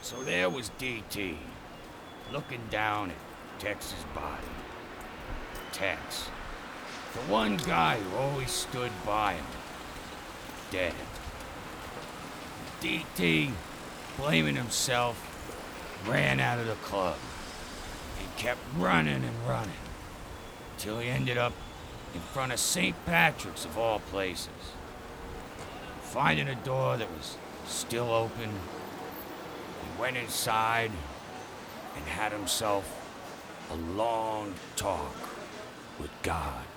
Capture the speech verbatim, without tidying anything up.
So there was D T, looking down at Tex's body. Tex, the one guy who always stood by him, dead. D T, blaming himself, ran out of the club. He kept running and running, till he ended up in front of Saint Patrick's of all places. Finding a door that was still open, he went inside and had himself a long talk with God.